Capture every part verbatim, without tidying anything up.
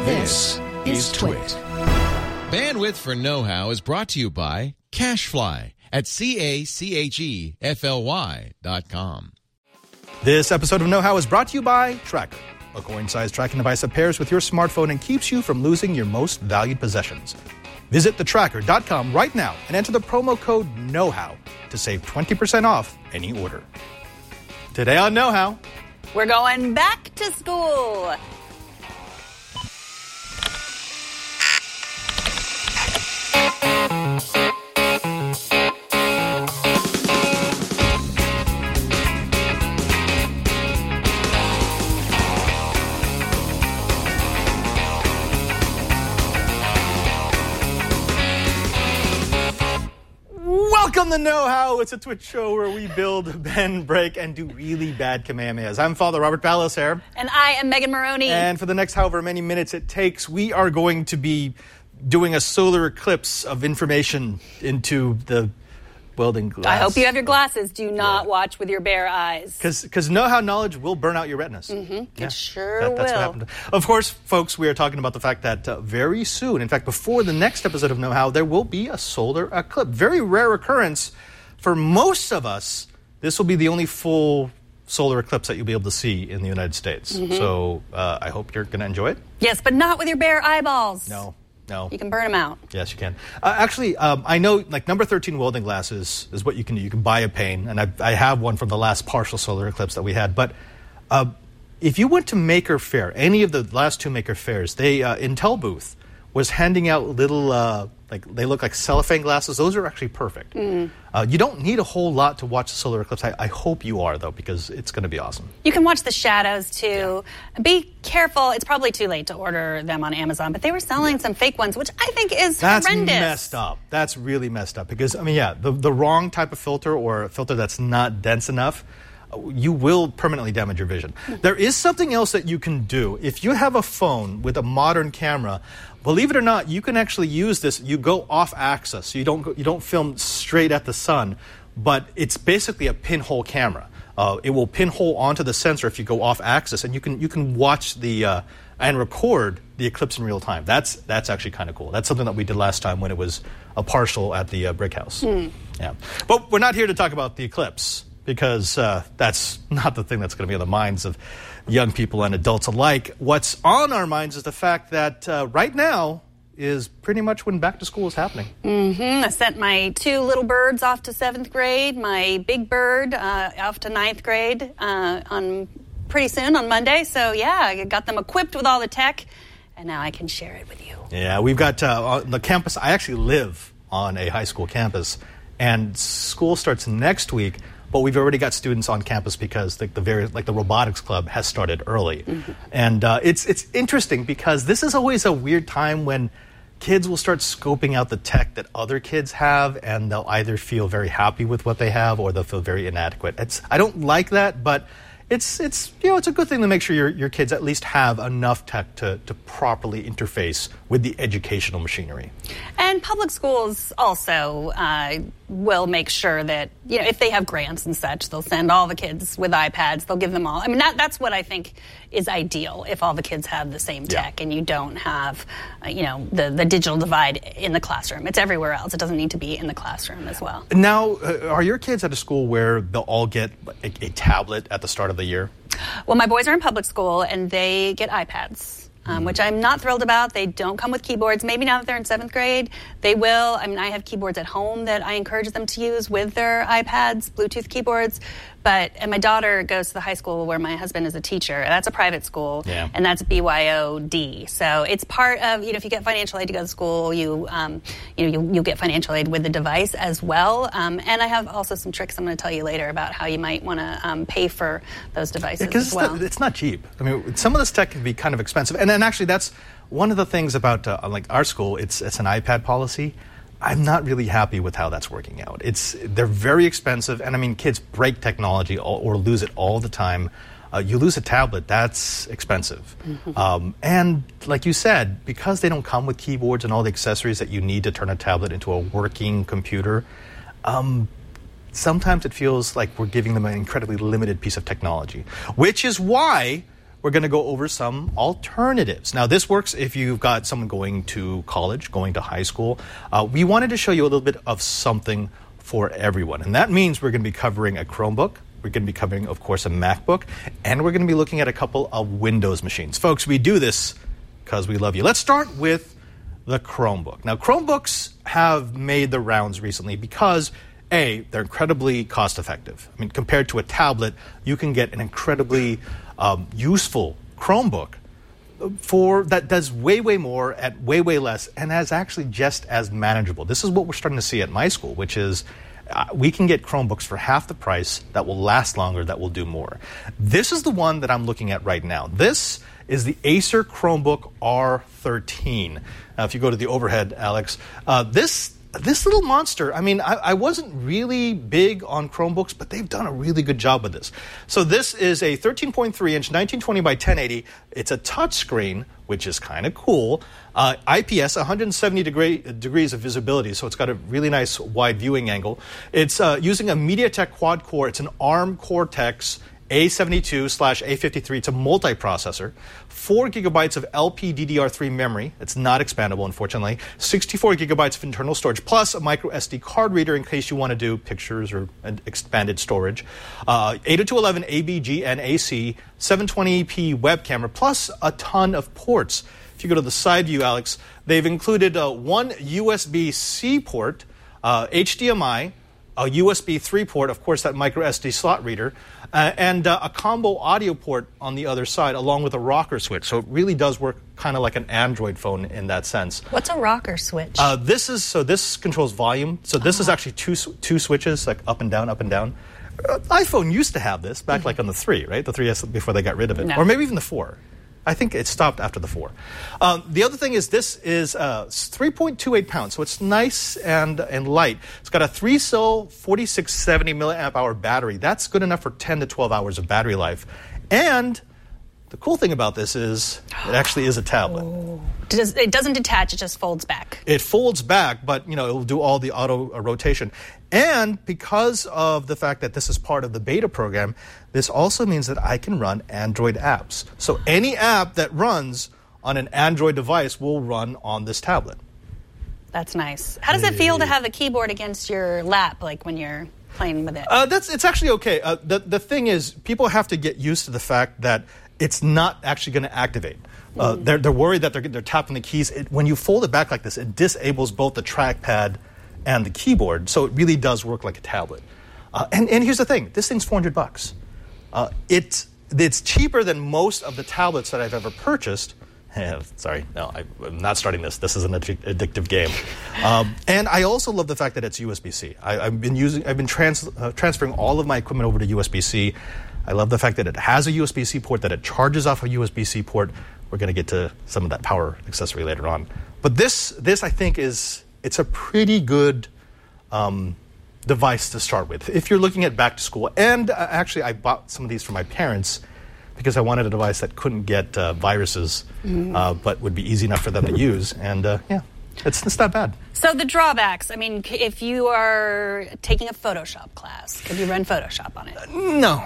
This is Twit. Bandwidth for Know-How is brought to you by CacheFly at C A C H E F L Y dot com. This episode of Know-How is brought to you by Tracker, a coin-sized tracking device that pairs with your smartphone and keeps you from losing your most valued possessions. Visit the tracker dot com right now and enter the promo code KNOWHOW to save twenty percent off any order. Today on Know-How, we're going back to school. Welcome to Know-How. It's a Twitch show where we build, bend, break, and do really bad Kamehamehas. I'm Father Robert Ballos here. And I am Megan Maroney. And for the next however many minutes it takes, we are going to be doing a solar eclipse of information into the welding glass. I hope you have your glasses. Do not yeah. watch with your bare eyes. Because Know-How knowledge will burn out your retinas. Mm-hmm. Yeah. It sure that, will. That's what happened. Of course, folks, we are talking about the fact that uh, very soon, in fact, before the next episode of Know-How, there will be a solar eclipse. Very rare occurrence. For most of us, this will be the only full solar eclipse that you'll be able to see in the United States. Mm-hmm. So uh, I hope you're going to enjoy it. Yes, but not with your bare eyeballs. No. No. You can burn them out. Yes, you can. Uh, actually, um, I know like number thirteen welding glasses is what you can do. You can buy a pane, and I, I have one from the last partial solar eclipse that we had. But uh, if you went to Maker Faire, any of the last two Maker Fairs, they uh, Intel booth was handing out little, uh, like they look like cellophane glasses. Those are actually perfect. Mm. Uh, you don't need a whole lot to watch the solar eclipse. I, I hope you are, though, because it's going to be awesome. You can watch the shadows, too. Yeah. Be careful. It's probably too late to order them on Amazon, but they were selling yeah. some fake ones, which I think is that's horrendous. That's messed up. That's really messed up. Because, I mean, yeah, the, the wrong type of filter or a filter that's not dense enough, you will permanently damage your vision. There is something else that you can do. If you have a phone with a modern camera, believe it or not, you can actually use this. You go off axis. So you don't go, you don't film straight at the sun, but it's basically a pinhole camera. Uh, it will pinhole onto the sensor if you go off axis, and you can you can watch the uh, and record the eclipse in real time. That's that's actually kind of cool. That's something that we did last time when it was a partial at the uh, Brick House. Mm. Yeah, but we're not here to talk about the eclipse, because uh, that's not the thing that's going to be on the minds of young people and adults alike. What's on our minds is the fact that uh, right now is pretty much when back to school is happening. Mm-hmm. I sent my two little birds off to seventh grade, my big bird uh, off to ninth grade uh, on pretty soon on Monday. So, yeah, I got them equipped with all the tech, and now I can share it with you. Yeah, we've got uh, on the campus. I actually live on a high school campus, and school starts next week. But we've already got students on campus because the, the very like the robotics club has started early, mm-hmm. and uh, it's it's interesting because this is always a weird time when kids will start scoping out the tech that other kids have, and they'll either feel very happy with what they have or they'll feel very inadequate. It's I don't like that, but it's it's you know it's a good thing to make sure your your kids at least have enough tech to to properly interface with the educational machinery. And public schools also uh, will make sure that, you know, if they have grants and such, they'll send all the kids with iPads. They'll give them all. I mean, that, that's what I think is ideal, if all the kids have the same tech yeah. and you don't have, uh, you know, the, the digital divide in the classroom. It's everywhere else. It doesn't need to be in the classroom as well. Now, uh, are your kids at a school where they'll all get a, a tablet at the start of the year? Well, my boys are in public school, and they get iPads. Um, which I'm not thrilled about. They don't come with keyboards. Maybe now that they're in seventh grade, they will. I mean, I have keyboards at home that I encourage them to use with their iPads, Bluetooth keyboards. But, and my daughter goes to the high school where my husband is a teacher. That's a private school, yeah. and that's B Y O D. So it's part of, you know, if you get financial aid to go to school, you, um, you know, you'll, you'll get financial aid with the device as well. Um, and I have also some tricks I'm going to tell you later about how you might want to um, pay for those devices yeah, as well. It's not, it's not cheap. I mean, some of this tech can be kind of expensive. And, and actually, that's one of the things about, uh, like, our school. It's it's an iPad policy. I'm not really happy with how that's working out. It's they're very expensive, and I mean, kids break technology or, or lose it all the time. Uh, you lose a tablet, that's expensive. Mm-hmm. Um, and like you said, because they don't come with keyboards and all the accessories that you need to turn a tablet into a working computer, um, sometimes it feels like we're giving them an incredibly limited piece of technology, which is why we're going to go over some alternatives. Now, this works if you've got someone going to college, going to high school. Uh, we wanted to show you a little bit of something for everyone. And that means we're going to be covering a Chromebook. We're going to be covering, of course, a MacBook. And we're going to be looking at a couple of Windows machines. Folks, we do this because we love you. Let's start with the Chromebook. Now, Chromebooks have made the rounds recently because A, they're incredibly cost effective. I mean, compared to a tablet, you can get an incredibly um, useful Chromebook for that does way, way more at way, way less and is actually just as manageable. This is what we're starting to see at my school, which is uh, we can get Chromebooks for half the price that will last longer, that will do more. This is the one that I'm looking at right now. This is the Acer Chromebook R thirteen. Now, if you go to the overhead, Alex, uh, this This little monster, I mean, I, I wasn't really big on Chromebooks, but they've done a really good job with this. So this is a thirteen point three inch, nineteen twenty by ten eighty. It's a touchscreen, which is kind of cool. Uh, I P S, one hundred seventy degree, degrees of visibility, so it's got a really nice wide viewing angle. It's uh, using a MediaTek quad-core. It's an ARM Cortex A seventy-two slash A fifty-three. It's a multiprocessor. Four gigabytes of L P D D R three memory. It's not expandable, unfortunately. sixty-four gigabytes of internal storage, plus a micro S D card reader in case you want to do pictures or expanded storage. Uh, eight oh two eleven A B G N A C, seven twenty p web camera, plus a ton of ports. If you go to the side view, Alex, they've included uh, one U S B C port, uh, H D M I, a U S B three port, of course, that micro S D slot reader, uh, and uh, a combo audio port on the other side, along with a rocker switch. So it really does work kind of like an Android phone in that sense. What's a rocker switch? Uh, this is so this controls volume. So this oh. is actually two two switches, like up and down, up and down. Uh, iPhone used to have this back, mm-hmm. like on the three, right? The three S before they got rid of it, no. or maybe even the four. I think it stopped after the four. Um, the other thing is this is uh, three point two eight pounds, so it's nice and and light. It's got a three-cell forty-six seventy milliamp hour battery. That's good enough for ten to twelve hours of battery life. And the cool thing about this is it actually is a tablet. Oh. Does, it doesn't detach, it just folds back. It folds back, but you know it'll do all the auto uh, rotation. And because of the fact that this is part of the beta program, this also means that I can run Android apps. So any app that runs on an Android device will run on this tablet. That's nice. How does it feel to have a keyboard against your lap, like when you're playing with it? Uh, that's it's actually okay. Uh, the the thing is, people have to get used to the fact that it's not actually going to activate. Uh, mm. They're they're worried that they're they're tapping the keys. It, when you fold it back like this, it disables both the trackpad and the keyboard, so it really does work like a tablet. Uh, and and here's the thing: this thing's four hundred bucks. Uh, it it's cheaper than most of the tablets that I've ever purchased. Sorry, no, I, I'm not starting this. This is an addic- addictive game. Um, and I also love the fact that it's U S B C. I, I've been using, I've been trans, uh, transferring all of my equipment over to U S B C. I love the fact that it has a U S B C port, that it charges off a U S B C port. We're going to get to some of that power accessory later on. But this, this I think is it's a pretty good um, device to start with if you're looking at back to school. And uh, actually, I bought some of these for my parents because I wanted a device that couldn't get uh, viruses, mm. uh, but would be easy enough for them to use. And uh, yeah, it's, it's not bad. So the drawbacks, I mean, if you are taking a Photoshop class, could you run Photoshop on it? Uh, no.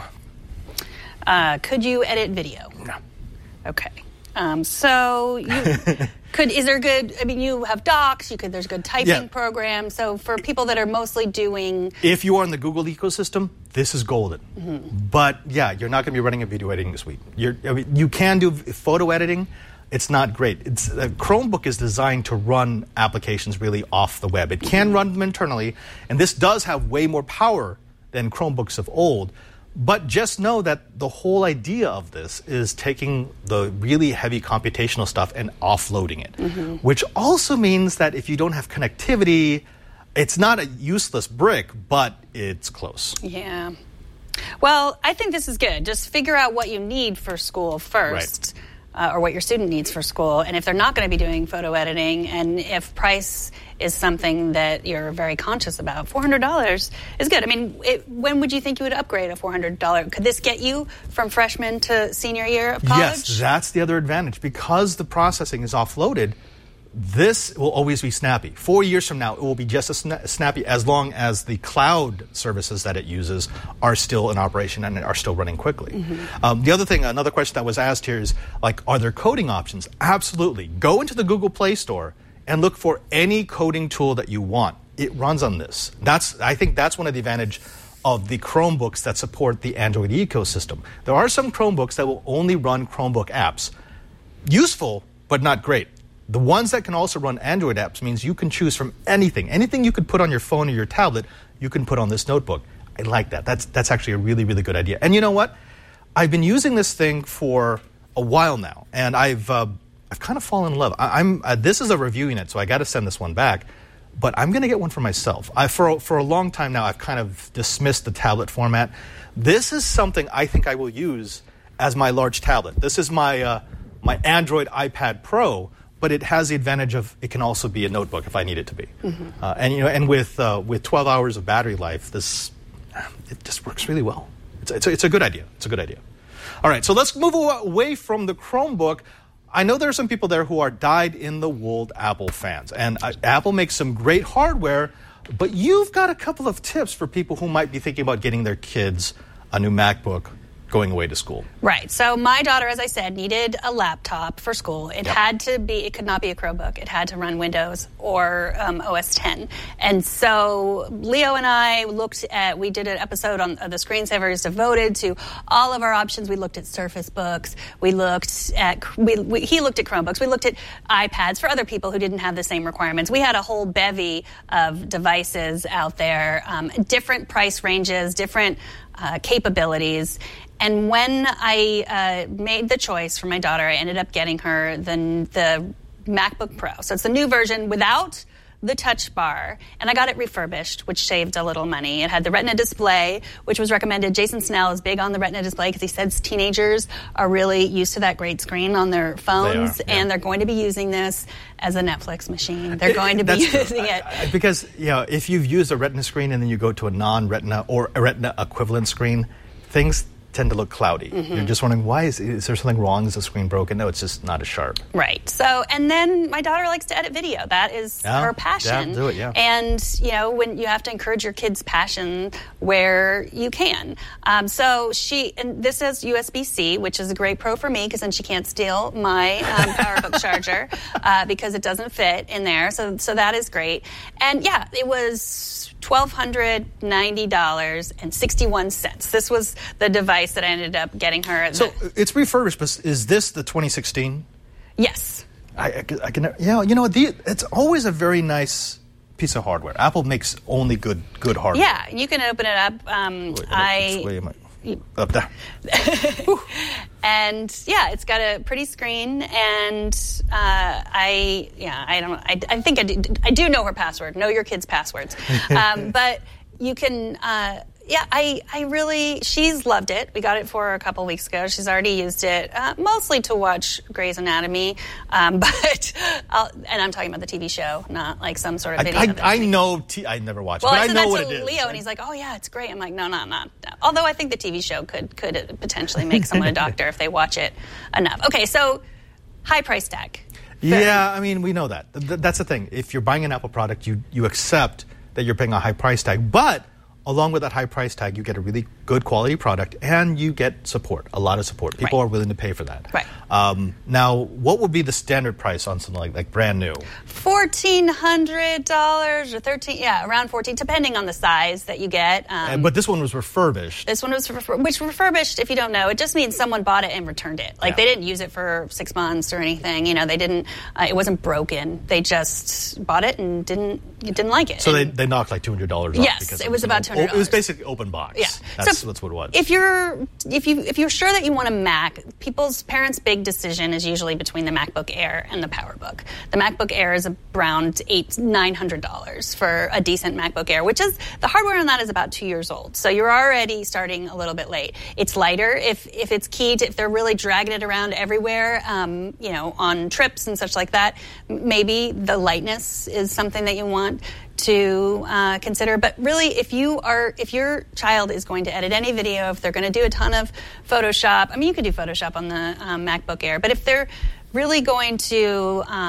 Uh, could you edit video? No. Okay. Um, so you could, is there good, I mean, you have docs, you could, there's good typing yeah. programs. So for people that are mostly doing... If you are in the Google ecosystem, this is golden. Mm-hmm. But yeah, you're not going to be running a video editing suite. You're, I mean, you can do photo editing. It's not great. It's, uh, Chromebook is designed to run applications really off the web. It can run them internally, and this does have way more power than Chromebooks of old. But just know that the whole idea of this is taking the really heavy computational stuff and offloading it, mm-hmm. which also means that if you don't have connectivity, it's not a useless brick, but it's close. Yeah. Well, I think this is good. Just figure out what you need for school first, right. uh, or what your student needs for school. And if they're not going to be doing photo editing, and if price is something that you're very conscious about, four hundred dollars is good. I mean, it, when would you think you would upgrade a four hundred dollars? Could this get you from freshman to senior year of college? Yes, that's the other advantage. Because the processing is offloaded, this will always be snappy. Four years from now, it will be just as sna- snappy as long as the cloud services that it uses are still in operation and are still running quickly. Mm-hmm. Um, the other thing, another question that was asked here is, like, are there coding options? Absolutely. Go into the Google Play Store and look for any coding tool that you want. It runs on this. That's, I think that's one of the advantages of the Chromebooks that support the Android ecosystem. There are some Chromebooks that will only run Chromebook apps. Useful, but not great. The ones that can also run Android apps means you can choose from anything. Anything you could put on your phone or your tablet, you can put on this notebook. I like that. That's that's actually a really, really good idea. And you know what? I've been using this thing for a while now, and I've uh, I've kind of fallen in love. I, I'm uh, this is a review unit, so I got to send this one back. But I'm going to get one for myself. I, for for a long time now, I've kind of dismissed the tablet format. This is something I think I will use as my large tablet. This is my uh, my Android iPad Pro. But it has the advantage of it can also be a notebook if I need it to be. Mm-hmm. Uh, and you know, and with uh, with twelve hours of battery life, this it just works really well. It's it's a, it's a good idea. It's a good idea. All right, so let's move away from the Chromebook. I know there are some people there who are dyed-in-the-wool Apple fans, and uh, Apple makes some great hardware. But you've got a couple of tips for people who might be thinking about getting their kids a new MacBook going away to school. Right. So my daughter, as I said, needed a laptop for school. It Yep. had to be, it could not be a Chromebook. It had to run Windows or um, O S ten. And so Leo and I looked at, we did an episode on uh, the screensavers devoted to all of our options. We looked at Surface Books. We looked at, we, we, he looked at Chromebooks. We looked at iPads for other people who didn't have the same requirements. We had a whole bevy of devices out there, um, different price ranges, different uh, capabilities. And when I uh, made the choice for my daughter, I ended up getting her the, the MacBook Pro. So it's the new version without the touch bar, and I got it refurbished, which saved a little money. It had the Retina display, which was recommended. Jason Snell is big on the Retina display because he says teenagers are really used to that great screen on their phones, They are, yeah. and they're going to be using this as a Netflix machine. They're going to be That's using true. it. I, I, because you know, if you've used a Retina screen and then you go to a non-Retina or a Retina equivalent screen, things tend to look cloudy. Mm-hmm. You're just wondering, why is, is there something wrong? Is the screen broken? No, it's just not as sharp. Right. So, and then my daughter likes to edit video. That is Yeah, her passion. yeah, do it, yeah. And, you know, when you have to encourage your kids' passion where you can. Um, so she, and this is U S B C, which is a great pro for me because then she can't steal my um, PowerBook charger uh, because it doesn't fit in there. So, so that is great. And yeah, it was one thousand two hundred ninety dollars and sixty-one cents. This was the device that I ended up getting her. So it's refurbished, but is this the twenty sixteen? Yes. I, I, I can, yeah, you know, the, it's always a very nice piece of hardware. Apple makes only good good hardware. Yeah, you can open it up. Um, Wait, I which way am I? Up there. And yeah, it's got a pretty screen, and uh, I yeah I don't I, I think I do, I do know her password. Know your kids' passwords, um, but you can. Uh, Yeah, I, I really, she's loved it. We got it for her a couple weeks ago. She's already used it, uh, mostly to watch Grey's Anatomy, um, but, I'll, and I'm talking about the T V show, not like some sort of video. I, I, that I she- know, t- I never watched Well, it, but I I said know that what to it is. Leo, and he's like, "Oh yeah, it's great." I'm like, "No, no, no, no." Although I think the T V show could could potentially make someone a doctor if they watch it enough. Okay, so high price tag. Yeah, I mean, we know that. Th- that's the thing. If you're buying an Apple product, you, you accept that you're paying a high price tag, but along with that high price tag, you get a really good quality product, and you get support, a lot of support. People Right. are willing to pay for that. Right. Um, now, what would be the standard price on something like, like brand new? Fourteen hundred dollars or thirteen, yeah, around fourteen, depending on the size that you get. Um, And, but this one was refurbished. This one was, refur- which refurbished, if you don't know, it just means someone bought it and returned it. Like, Yeah. they didn't use it for six months or anything. You know, they didn't, uh, it wasn't broken. They just bought it and didn't didn't like it. So they, And- they knocked like two hundred dollars off. Yes, because it was an about op- two hundred dollars. It was basically open box. Yeah, That's, so that's what it was. If you're if you if you're sure that you want a Mac, people's parents' big decision is usually between the MacBook Air and the PowerBook. The MacBook Air is around eight nine hundred dollars for a decent MacBook Air, which is the hardware on that is about two years old. So you're already starting a little bit late. It's lighter if if it's keyed. If they're really dragging it around everywhere, um, you know, on trips and such like that, m- maybe the lightness is something that you want to uh, consider. But really, if you are, if your child is going to edit any video, if they're going to do a ton of Photoshop, I mean, you could do Photoshop on the um, MacBook Air, but if they're really going to uh,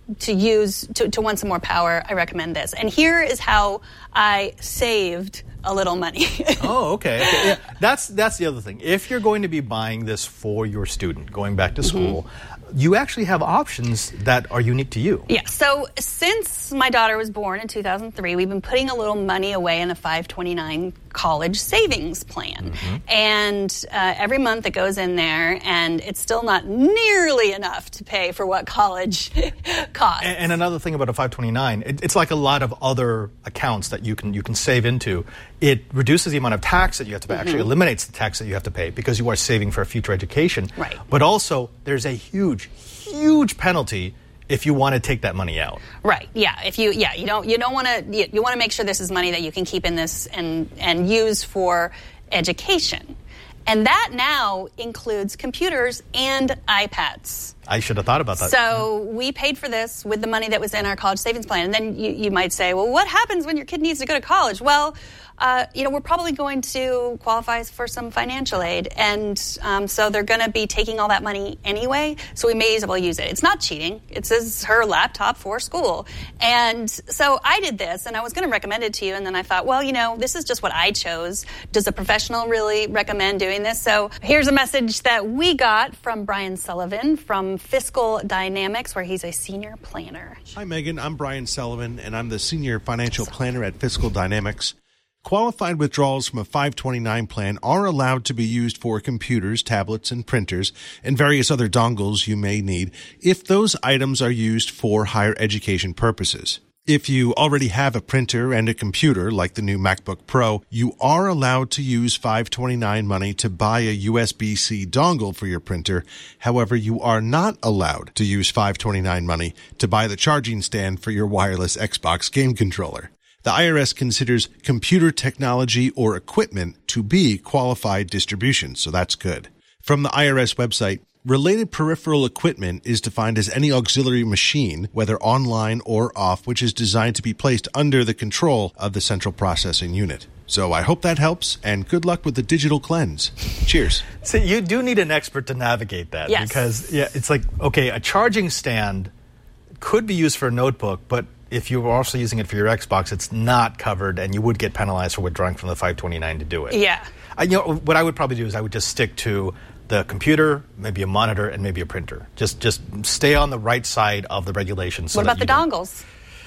to use to, to want some more power, I recommend this. And here is how I saved a little money. Oh, okay. okay. Yeah. That's that's the other thing. If you're going to be buying this for your student going back to school, mm-hmm. you actually have options that are unique to you. Yeah. So since my daughter was born in two thousand three, we've been putting a little money away in a five twenty-nine college savings plan. Mm-hmm. And uh, every month it goes in there, and it's still not nearly enough to pay for what college costs. And, and another thing about a five twenty-nine, it, it's like a lot of other accounts that you can you can save into. It reduces the amount of tax that you have to pay, mm-hmm. actually eliminates the tax that you have to pay because you are saving for a future education. Right. But also, there's a huge, huge penalty if you want to take that money out. Right. Yeah. If you yeah you don't you don't want to you, you want to make sure this is money that you can keep in this and and use for education. And that now includes computers and iPads. I should have thought about that. So we paid for this with the money that was in our college savings plan. And then you, you might say, well, what happens when your kid needs to go to college? Well, uh, you know, we're probably going to qualify for some financial aid. And um, so they're going to be taking all that money anyway. So we may as well use it. It's not cheating. It says her laptop for school. And so I did this, and I was going to recommend it to you. And then I thought, well, you know, this is just what I chose. Does a professional really recommend doing this? So here's a message that we got from Brian Sullivan from Fiscal Dynamics, where he's a senior planner. Hi, Megan. I'm Brian Sullivan, and I'm the senior financial planner at Fiscal Dynamics. Qualified withdrawals from a five twenty-nine plan are allowed to be used for computers, tablets, and printers, and various other dongles you may need if those items are used for higher education purposes. If you already have a printer and a computer, like the new MacBook Pro, you are allowed to use five twenty-nine money to buy a U S B C dongle for your printer. However, you are not allowed to use five twenty-nine money to buy the charging stand for your wireless Xbox game controller. The I R S considers computer technology or equipment to be qualified distribution, so that's good. From the I R S website, related peripheral equipment is defined as any auxiliary machine, whether online or off, which is designed to be placed under the control of the central processing unit. So I hope that helps, and good luck with the digital cleanse. Cheers. See, you do need an expert to navigate that. Yes. Because yeah, it's like, okay, a charging stand could be used for a notebook, but if you were also using it for your Xbox, it's not covered, and you would get penalized for withdrawing from the five twenty-nine to do it. Yeah. I, you know, what I would probably do is I would just stick to the computer, maybe a monitor, and maybe a printer. Just just stay on the right side of the regulations. So what about the don't... dongles?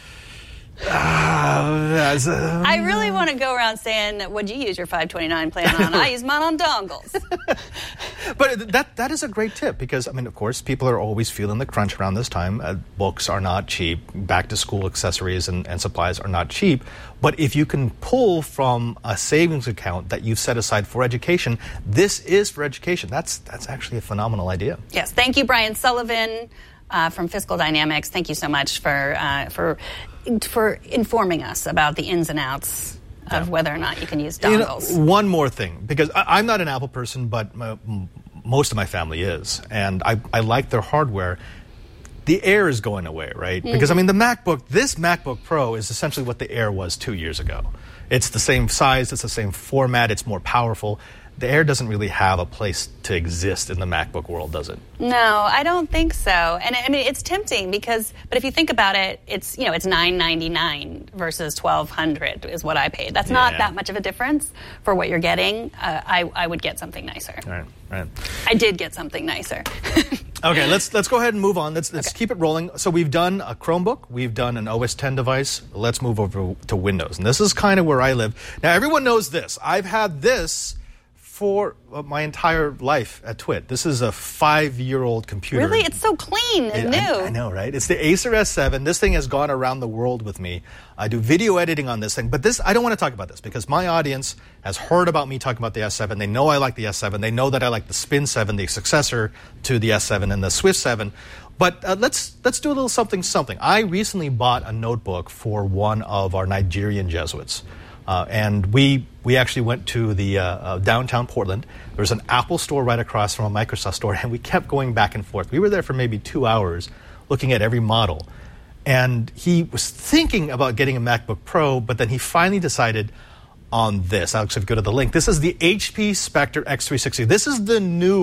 Uh, um... I really want to go around saying, what'd you use your five twenty-nine plan on? I use mine on dongles. But that that is a great tip because, I mean, of course, people are always feeling the crunch around this time. Uh, books are not cheap. Back-to-school accessories and, and supplies are not cheap. But if you can pull from a savings account that you've set aside for education, this is for education. That's that's actually a phenomenal idea. Yes. Thank you, Brian Sullivan uh, from Fiscal Dynamics. Thank you so much for uh, for for informing us about the ins and outs of yeah. whether or not you can use dongles. You know, one more thing, because I, I'm not an Apple person, but my, most of my family is, and I, I like their hardware. The Air is going away, right? Mm-hmm. Because, I mean, the MacBook, this MacBook Pro is essentially what the Air was two years ago. It's the same size, it's the same format, it's more powerful. The Air doesn't really have a place to exist in the MacBook world, does it? No, I don't think so. And I mean, it's tempting because, but if you think about it, it's, you know, it's nine ninety-nine versus twelve hundred is what I paid. That's not yeah. that much of a difference for what you're getting. Uh, I, I would get something nicer. All right, right. I did get something nicer. Okay, let's let's go ahead and move on. Let's let's okay. keep it rolling. So we've done a Chromebook, we've done an O S ten device. Let's move over to Windows. And this is kind of where I live. Now, everyone knows this. I've had this for my entire life at Twit. This is a five-year-old computer. Really? It's so clean and it, new. I, I know, right? It's the Acer S seven. This thing has gone around the world with me. I do video editing on this thing. But this, I don't want to talk about this because my audience has heard about me talking about the S seven. They know I like the S seven. They know that I like the Spin seven, the successor to the S seven, and the Swift seven. But uh, let's let's do a little something something. I recently bought a notebook for one of our Nigerian Jesuits. Uh, and we we actually went to the uh, uh, downtown Portland. There was an Apple store right across from a Microsoft store, and we kept going back and forth. We were there for maybe two hours looking at every model. And he was thinking about getting a MacBook Pro, but then he finally decided on this. Alex, if you go to the link, this is the H P Spectre X three sixty. This is the new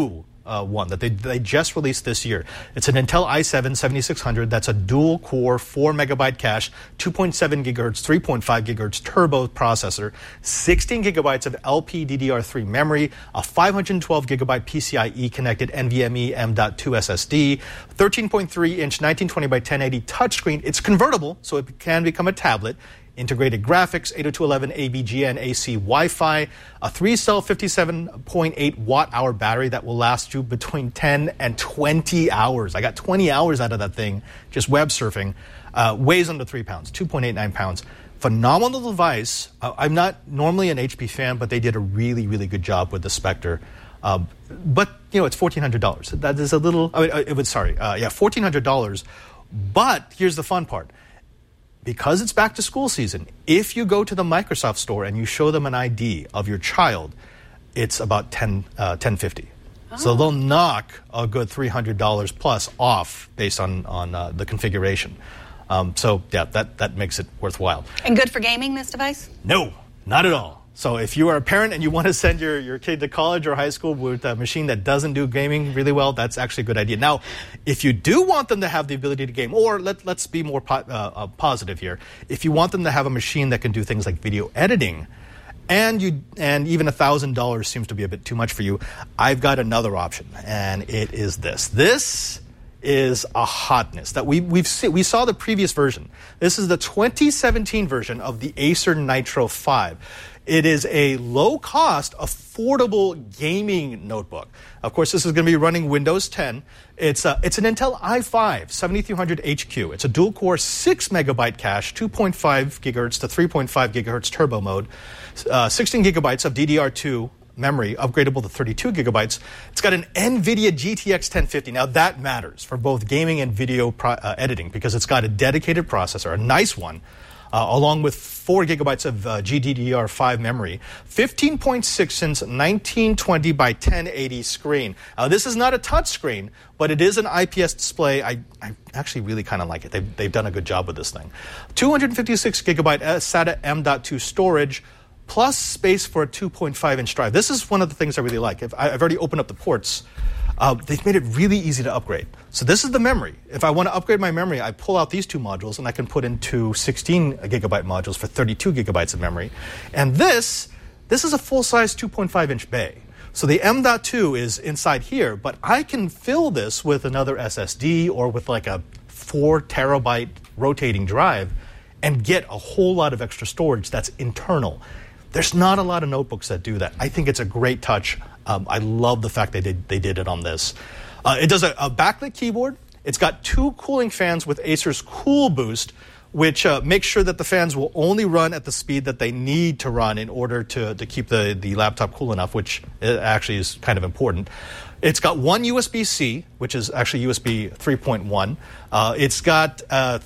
uh, one that they, they just released this year. It's an Intel i seven seventy-six hundred. That's a dual-core, four megabyte cache, two point seven gigahertz, three point five gigahertz turbo processor, sixteen gigabytes of L P D D R three memory, a five hundred twelve gigabyte PCIe connected NVMe M dot two S S D, thirteen point three inch nineteen twenty by ten eighty touchscreen. It's convertible, so it can become a tablet. Integrated graphics, eight oh two dot eleven A B G N A C Wi-Fi, a three-cell fifty-seven point eight watt-hour battery that will last you between ten and twenty hours. I got twenty hours out of that thing just web surfing. Uh, weighs under three pounds, two point eight nine pounds. Phenomenal device. Uh, I'm not normally an H P fan, but they did a really, really good job with the Spectre. Uh, but, you know, it's fourteen hundred dollars. That is a little, I mean, it was, sorry, uh, yeah, fourteen hundred dollars. But here's the fun part. Because it's back to school season, if you go to the Microsoft store and you show them an I D of your child, it's about ten, uh, ten fifty. Oh. So they'll knock a good three hundred dollars plus off based on, on uh, the configuration. Um, so, yeah, that, that makes it worthwhile. And good for gaming, this device? No, not at all. So if you are a parent and you want to send your, your kid to college or high school with a machine that doesn't do gaming really well, that's actually a good idea. Now, if you do want them to have the ability to game, or let, let's be more po- uh, uh, positive here, if you want them to have a machine that can do things like video editing, and you and even one thousand dollars seems to be a bit too much for you, I've got another option, and it is this. This is a hotness that we we've see, we saw the previous version. This is the twenty seventeen version of the Acer Nitro five. It is a low-cost, affordable gaming notebook. Of course, this is going to be running Windows ten. It's a, it's an Intel i five seventy-three hundred H Q. It's a dual-core six megabyte cache, two point five gigahertz to three point five gigahertz turbo mode, uh, sixteen gigabytes of D D R two memory, upgradable to thirty-two gigabytes. It's got an NVIDIA G T X ten fifty. Now, that matters for both gaming and video pro- uh, editing because it's got a dedicated processor, a nice one, Uh, along with four gigabytes of uh, G D D R five memory, fifteen point six inch nineteen twenty by ten eighty screen. Uh, this is not a touch screen, but it is an I P S display. I, I actually really kind of like it. They've, they've done a good job with this thing. two hundred fifty-six gigabyte SATA M dot two storage, plus space for a two point five inch drive. This is one of the things I really like. If I, I've already opened up the ports. Uh, they've made it really easy to upgrade. So this is the memory. If I want to upgrade my memory, I pull out these two modules and I can put in two sixteen gigabyte modules for thirty-two gigabytes of memory. And this, this is a full-size two point five inch bay. So the M dot two is inside here, but I can fill this with another S S D or with like a four terabyte rotating drive and get a whole lot of extra storage that's internal. There's not a lot of notebooks that do that. I think it's a great touch. Um, I love the fact they did, they did it on this. Uh, it does a, a backlit keyboard. It's got two cooling fans with Acer's Cool Boost, which uh, makes sure that the fans will only run at the speed that they need to run in order to, to keep the, the laptop cool enough, which actually is kind of important. It's got one U S B-C, which is actually U S B three point one. Uh, it's got uh,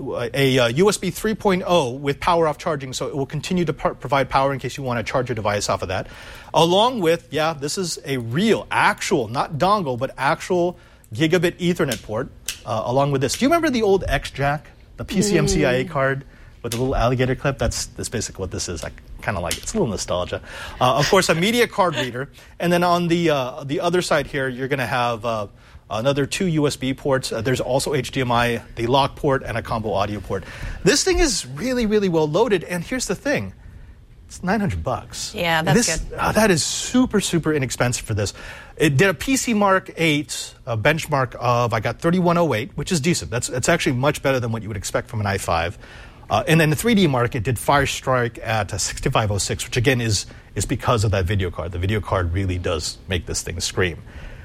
a, a U S B three point oh with power-off charging, so it will continue to par- provide power in case you want to charge your device off of that. Along with, yeah, this is a real, actual, not dongle, but actual gigabit Ethernet port, uh, along with this. Do you remember the old X-Jack, the P C M C I A card with the little alligator clip? That's, that's basically what this is. I kind of like it. It's a little nostalgia. Uh, of course, a media card reader. And then on the, uh, the other side here, you're going to have Uh, another two U S B ports. Uh, there's also H D M I, the lock port, and a combo audio port. This thing is really, really well loaded. And here's the thing. It's nine hundred bucks. Yeah, that's this, good. Uh, that is super, super inexpensive for this. It did a P C Mark eight a benchmark of, I got thirty-one oh eight, which is decent. That's It's actually much better than what you would expect from an i five. Uh, and then the three D Mark, it did Firestrike at a sixty-five oh six, which again is, is because of that video card. The video card really does make this thing scream.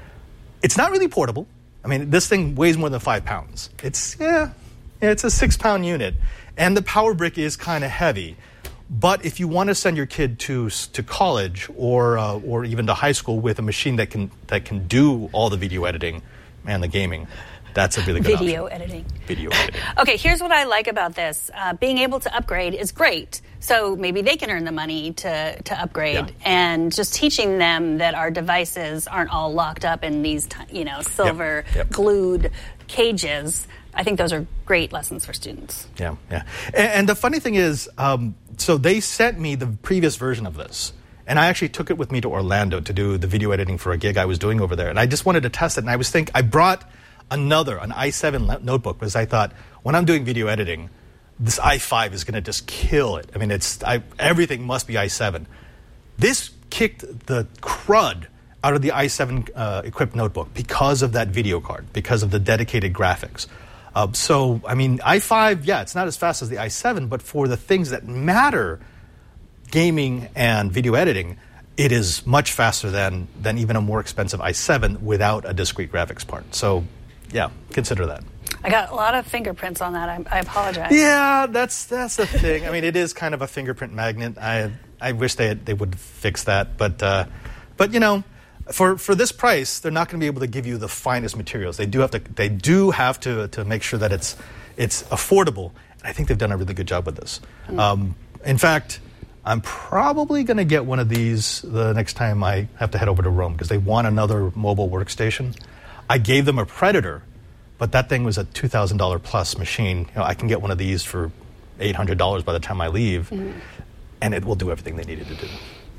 It's not really portable. I mean, this thing weighs more than five pounds. It's, yeah, it's a six-pound unit. And the power brick is kind of heavy. But if you want to send your kid to to college or uh, or even to high school with a machine that can that can do all the video editing, man, the gaming, that's a really good Video option. editing. Video editing. Okay, here's what I like about this. Uh, being able to upgrade is great. So maybe they can earn the money to, to upgrade. Yeah. And just teaching them that our devices aren't all locked up in these, t- you know, silver Yep. Yep. glued cages. I think those are great lessons for students. Yeah, yeah. And, and the funny thing is, um, so they sent me the previous version of this. And I actually took it with me to Orlando to do the video editing for a gig I was doing over there. And I just wanted to test it. And I was think I brought another, an i seven notebook, because I thought, when I'm doing video editing, this i five is going to just kill it. I mean, it's I, everything must be i seven. This kicked the crud out of the i seven uh, equipped notebook because of that video card, because of the dedicated graphics. Uh, so, I mean, i five, yeah, it's not as fast as the i seven, but for the things that matter, gaming and video editing, it is much faster than, than even a more expensive i seven without a discrete graphics part. So, yeah, consider that. I got a lot of fingerprints on that. I, I apologize. Yeah, that's that's the thing. I mean, it is kind of a fingerprint magnet. I I wish they had, they would fix that, but uh, but you know, for for this price, they're not going to be able to give you the finest materials. They do have to they do have to to make sure that it's it's affordable. And I think they've done a really good job with this. Mm. Um, in fact, I'm probably going to get one of these the next time I have to head over to Rome, because they want another mobile workstation. I gave them a Predator, but that thing was a two thousand dollars plus machine. You know, I can get one of these for eight hundred dollars by the time I leave, mm. and it will do everything they needed to do.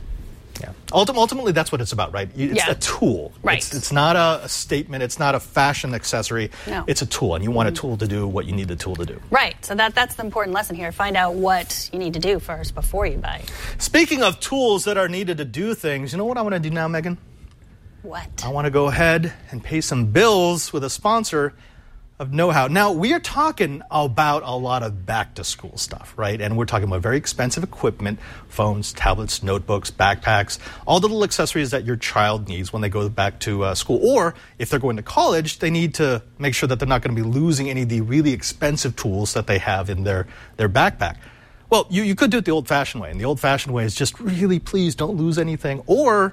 Yeah. Ultim- ultimately, that's what it's about, right? It's yeah. a tool. Right. It's, it's not a, a statement. It's not a fashion accessory. No. It's a tool, and you want a tool to do what you need the tool to do. Right. So that that's the important lesson here. Find out what you need to do first before you buy. Speaking of tools that are needed to do things, you know what I want to do now, Megan? What? I want to go ahead and pay some bills with a sponsor of Know How. Now, we are talking about a lot of back-to-school stuff, right? And we're talking about very expensive equipment, phones, tablets, notebooks, backpacks, all the little accessories that your child needs when they go back to uh, school. Or if they're going to college, they need to make sure that they're not going to be losing any of the really expensive tools that they have in their, their backpack. Well, you, you could do it the old-fashioned way. And the old-fashioned way is just really, please don't lose anything. Or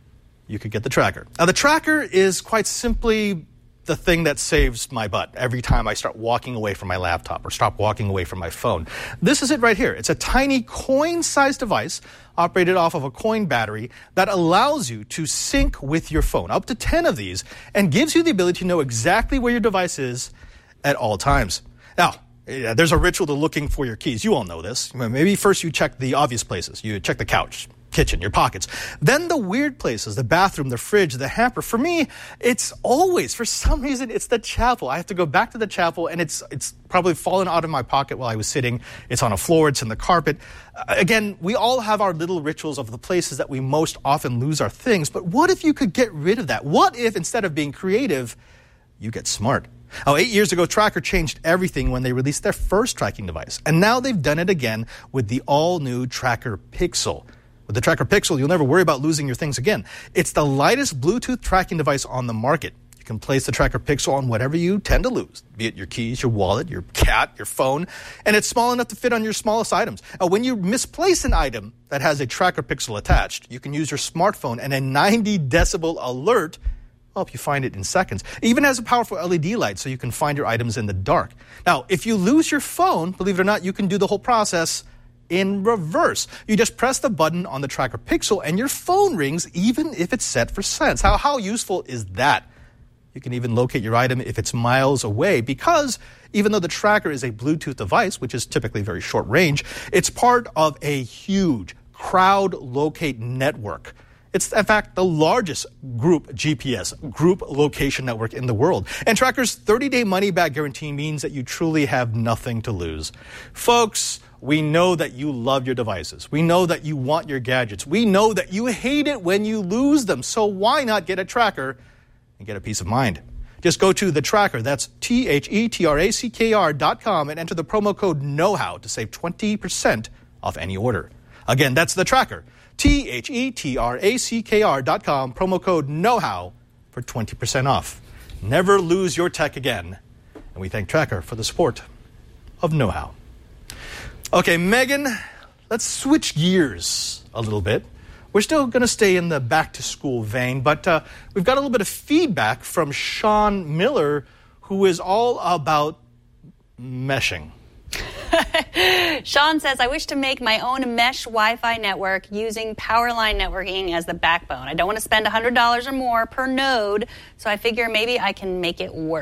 you could get the tracker. Now, the tracker is quite simply the thing that saves my butt every time I start walking away from my laptop or stop walking away from my phone. This is it right here. It's a tiny coin-sized device operated off of a coin battery that allows you to sync with your phone, up to ten of these, and gives you the ability to know exactly where your device is at all times. Now, yeah, there's a ritual to looking for your keys. You all know this. Maybe first you check the obvious places. You check the couch, kitchen, your pockets. Then the weird places, the bathroom, the fridge, the hamper. For me, it's always, for some reason, it's the chapel. I have to go back to the chapel, and it's it's probably fallen out of my pocket while I was sitting. It's on a floor. It's in the carpet. Uh, again, we all have our little rituals of the places that we most often lose our things. But what if you could get rid of that? What if, instead of being creative, you get smart? Oh, eight years ago, Tracker changed everything when they released their first tracking device. And now they've done it again with the all-new Tracker Pixel. With the Tracker Pixel, you'll never worry about losing your things again. It's the lightest Bluetooth tracking device on the market. You can place the Tracker Pixel on whatever you tend to lose, be it your keys, your wallet, your cat, your phone, and it's small enough to fit on your smallest items. Uh, when you misplace an item that has a Tracker Pixel attached, you can use your smartphone, and a ninety decibel alert will help you find it in seconds. It even has a powerful L E D light so you can find your items in the dark. Now, if you lose your phone, believe it or not, you can do the whole process in reverse. You just press the button on the Tracker Pixel and your phone rings even if it's set for silence. How, how useful is that? You can even locate your item if it's miles away, because even though the Tracker is a Bluetooth device, which is typically very short range, it's part of a huge crowd locate network. It's, in fact, the largest group G P S, group location network in the world. And Tracker's thirty-day money-back guarantee means that you truly have nothing to lose. Folks, we know that you love your devices. We know that you want your gadgets. We know that you hate it when you lose them. So why not get a Tracker and get a peace of mind? Just go to the Tracker, that's T H E T R A C K R dot com, and enter the promo code KNOWHOW to save twenty percent off any order. Again, that's the Tracker, T H E T R A C K R dot com, promo code KNOWHOW for twenty percent off. Never lose your tech again. And we thank Tracker for the support of Know How. Okay, Megan, let's switch gears a little bit. We're still going to stay in the back-to-school vein, but uh, we've got a little bit of feedback from Sean Miller, who is all about meshing. Sean says, I wish to make my own mesh Wi-Fi network using Powerline networking as the backbone. I don't want to spend one hundred dollars or more per node, so I figure maybe I can make it work.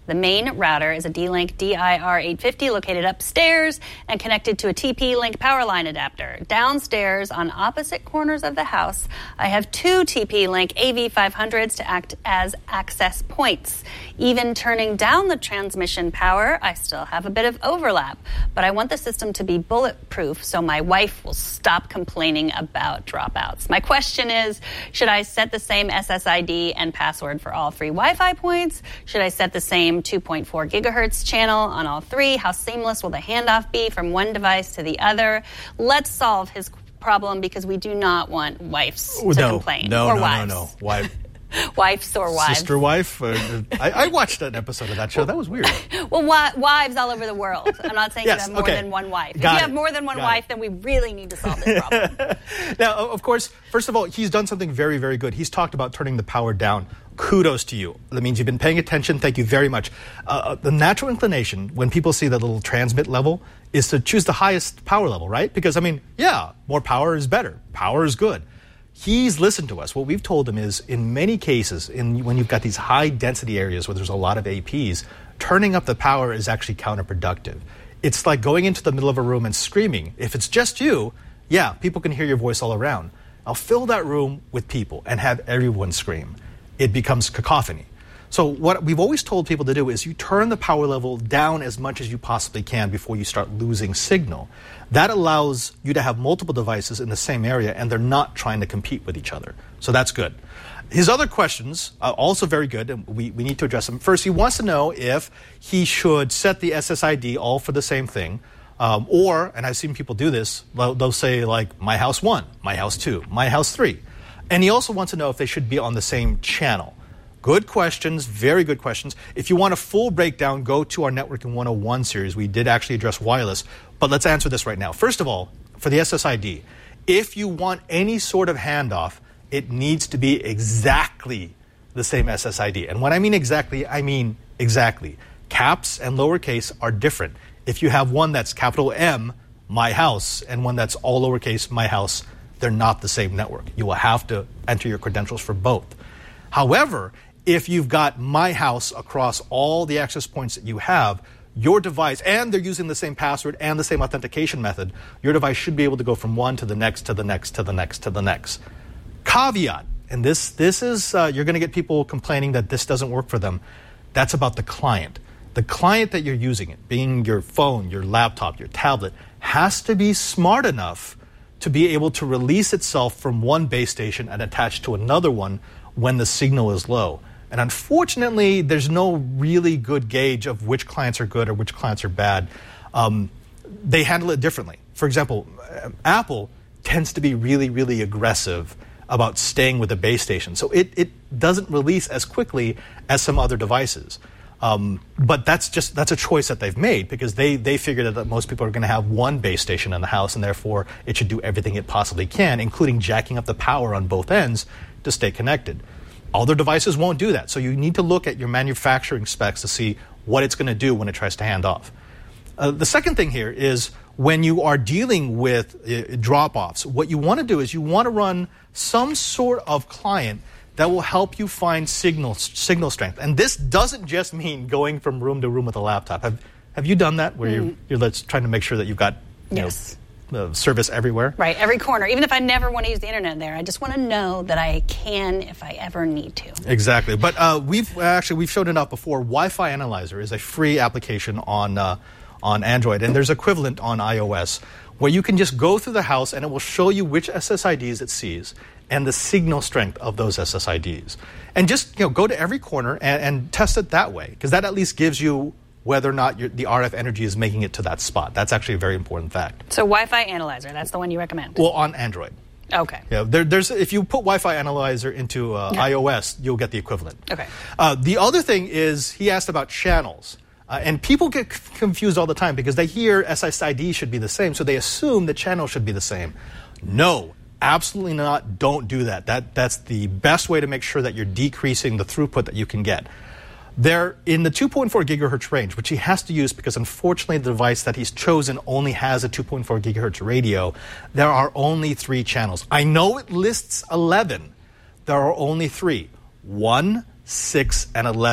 The main router is a D-Link D I R eight fifty located upstairs and connected to a T P-Link power line adapter. Downstairs, on opposite corners of the house, I have two T P-Link A V five hundreds to act as access points. Even turning down the transmission power, I still have a bit of overlap. But I want the system to be bulletproof so my wife will stop complaining about dropouts. My question is, should I set the same S S I D and password for all three Wi-Fi points? Should I set the same two point four gigahertz channel on all three? How seamless will the handoff be from one device to the other? Let's solve his problem because we do not want wives to no, complain. No, or no, wives. no, no. Wife. Wives or wives. Sister wife. Uh, I, I watched an episode of that show. That was weird. Well, wi- wives all over the world. I'm not saying Yes, you have more okay. than one wife. Got if you it. have more than one Got wife, it. then we really need to solve this problem. Now, of course, first of all, he's done something very, very good. He's talked about turning the power down. Kudos to you. That means you've been paying attention. Thank you very much. Uh, the natural inclination when people see that little transmit level is to choose the highest power level, right? Because, I mean, yeah, more power is better. Power is good. He's listened to us. What we've told him is, in many cases, in, when you've got these high-density areas where there's a lot of A Ps, turning up the power is actually counterproductive. It's like going into the middle of a room and screaming. If it's just you, yeah, people can hear your voice all around. Now fill that room with people and have everyone scream. It becomes cacophony. So what we've always told people to do is you turn the power level down as much as you possibly can before you start losing signal. That allows you to have multiple devices in the same area and they're not trying to compete with each other. So that's good. His other questions are also very good, and we, we need to address them. First, he wants to know if he should set the S S I D all for the same thing, um, or, and I've seen people do this, they'll, they'll say like, my house one, my house two, my house three. And he also wants to know if they should be on the same channel. Good questions, very good questions. If you want a full breakdown, go to our Networking one oh one series. We did actually address wireless, but let's answer this right now. First of all, for the S S I D, if you want any sort of handoff, it needs to be exactly the same S S I D. And when I mean exactly, I mean exactly. Caps and lowercase are different. If you have one that's capital M, my house, and one that's all lowercase, my house, they're not the same network. You will have to enter your credentials for both. However, if you've got my house across all the access points that you have, your device, and they're using the same password and the same authentication method, your device should be able to go from one to the next, to the next, to the next, to the next. Caveat, and this, this is, uh, you're going to get people complaining that this doesn't work for them. That's about the client. The client that you're using, it being your phone, your laptop, your tablet, has to be smart enough to be able to release itself from one base station and attach to another one when the signal is low. And unfortunately, there's no really good gauge of which clients are good or which clients are bad. Um, they handle it differently. For example, Apple tends to be really, really aggressive about staying with the base station. So it, it doesn't release as quickly as some other devices. Um, but that's just that's a choice that they've made because they, they figured that most people are going to have one base station in the house and therefore it should do everything it possibly can, including jacking up the power on both ends to stay connected. Other devices won't do that. So you need to look at your manufacturing specs to see what it's going to do when it tries to hand off. Uh, the second thing here is when you are dealing with uh, drop-offs, what you want to do is you want to run some sort of client that will help you find signal signal strength. And this doesn't just mean going from room to room with a laptop. Have have you done that where mm. you're, you're let's, trying to make sure that you've got you yes. know, uh, service everywhere? Right, every corner. Even if I never want to use the internet there, I just want to know that I can if I ever need to. Exactly. But uh, we've actually, we've shown it up before. Wi-Fi Analyzer is a free application on uh, on Android, and there's equivalent on iOS, where you can just go through the house and it will show you which S S I Ds it sees and the signal strength of those S S I Ds. And just you know, go to every corner and, and test it that way, because that at least gives you whether or not your, the R F energy is making it to that spot. That's actually a very important fact. So Wi-Fi Analyzer, that's the one you recommend? Well, on Android. Okay. Yeah, there, there's if you put Wi-Fi Analyzer into uh, yeah. iOS, you'll get the equivalent. Okay. Uh, the other thing is he asked about channels. Uh, and people get c- confused all the time because they hear S S I D should be the same, so they assume the channel should be the same. No, absolutely not. Don't do that. That that's the best way to make sure that you're decreasing the throughput that you can get. There, in the two point four gigahertz range, which he has to use because unfortunately the device that he's chosen only has a two point four gigahertz radio, there are only three channels. I know it lists eleven. There are only three. One, six, and eleven.